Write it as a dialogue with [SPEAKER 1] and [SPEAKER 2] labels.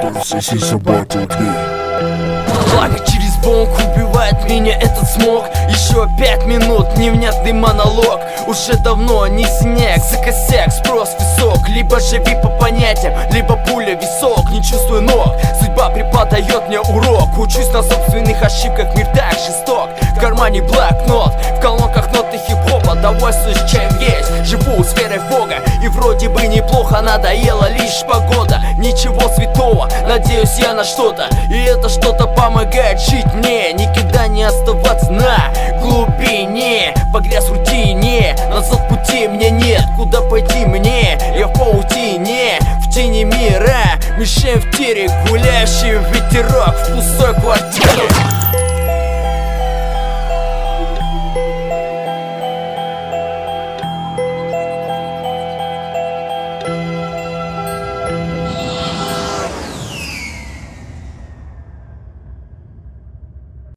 [SPEAKER 1] Плакать через бонг убивает меня этот смог. Еще 5 минут, невнятный монолог. Уже давно не снег, за косяк спрос высок. Либо живи по понятиям, либо пуля висок. Не чувствую ног, судьба преподает мне урок. Учусь на собственных ошибках, мир так жесток. В кармане блокнот, в колонках ноты хип-хопа. Довольствуюсь чем есть, живу сферой Бога. И вроде бы неплохо, надоела лишь погода. Ничего святого, надеюсь я на что-то. И это что-то помогает жить мне. Никогда не оставаться на глубине. Погряз в рутине, назад пути мне нет. Куда пойти мне? Я в паутине, в тени мира. Мишень в тире, гуляющий ветерок. В